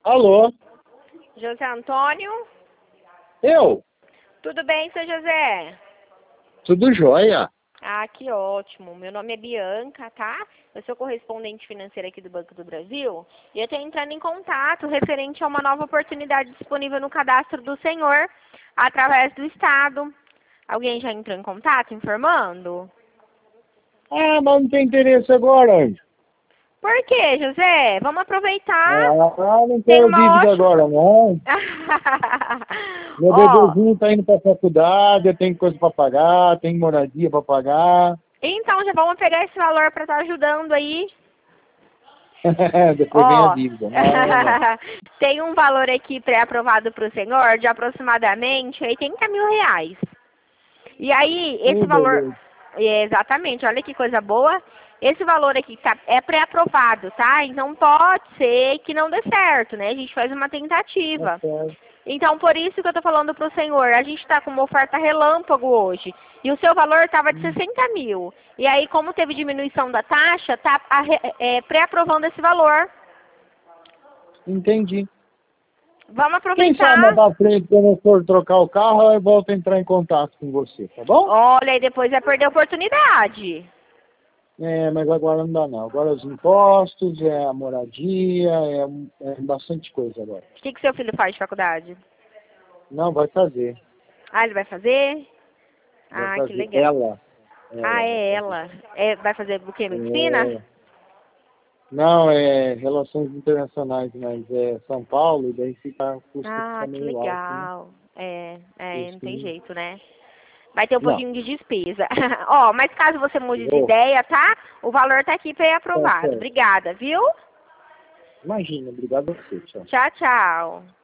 Alô? José Antônio? Eu? Tudo bem, seu José? Tudo jóia? Ah, que ótimo. Meu nome é Bianca, tá? Eu sou correspondente financeira aqui do Banco do Brasil e eu estou entrando em contato referente a uma nova oportunidade disponível no cadastro do senhor através do Estado. Alguém já entrou em contato informando? Ah, mas não tem interesse agora, Anjo. Por quê, José? Vamos aproveitar. Não Tem quero uma dívida ótima... agora, não. Meu Ó, bebezinho tá indo pra faculdade, eu tenho coisa pra pagar, tenho moradia pra pagar. então já vamos pegar esse valor para estar ajudando aí. Depois vem a Ó, dívida. Não. tem um valor aqui pré-aprovado para o senhor de aproximadamente R$ 80.000. E aí, esse valor... Beleza. Exatamente, olha que coisa boa. Esse valor aqui é pré-aprovado, tá? Então pode ser que não dê certo, né? A gente faz uma Tá tentativa. certo. Então, por isso que eu tô falando pro senhor, a gente tá com uma oferta relâmpago hoje. E o seu valor estava de 60 mil. E aí, como teve diminuição da taxa, tá pré-aprovando esse valor. Entendi. Vamos Quem sabe mais aproveitar. pra frente, quando eu for trocar o carro, eu volto a entrar em contato com você, tá bom? Olha, e depois vai perder a oportunidade. Mas agora não dá não. Agora os impostos, a moradia, é bastante coisa agora. O que seu filho faz de faculdade? Não, vai fazer. Ah, ele vai fazer? Vai Ah, que fazer. legal. Ela. Ah, Ela vai é fazer. ela. Vai fazer o quê? Medicina? É, não, é Relações Internacionais, mas é São Paulo, e daí o custo Ah, fica que meio alto, né? legal. Não tem Custo... jeito, né? Vai ter um Não. pouquinho de despesa. Ó, mas caso você mude de Oh, ideia, tá? O valor tá aqui tá pré-aprovado. certo. Obrigada, viu? Imagina, obrigado a você, tchau. Tchau, tchau.